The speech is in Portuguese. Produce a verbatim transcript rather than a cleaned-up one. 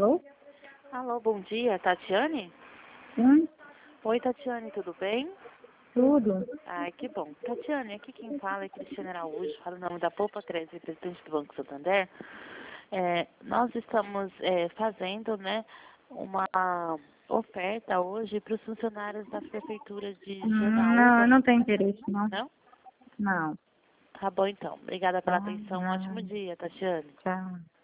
Alô? Alô, bom dia, Tatiane? Sim, Oi, Tatiane, tudo bem? tudo. Ai, que bom. Tatiane, aqui quem fala é Cristiane Araújo, fala o nome da Poupa Crédito, presidente do Banco Santander. É, nós estamos é, fazendo, né, uma oferta hoje para os funcionários das prefeituras de Hum, Não, eu Janaúba. não tenho interesse, não. Não? Não. Tá bom, então. Obrigada pela Tá, atenção. Um ótimo não. dia, Tatiane. Tchau.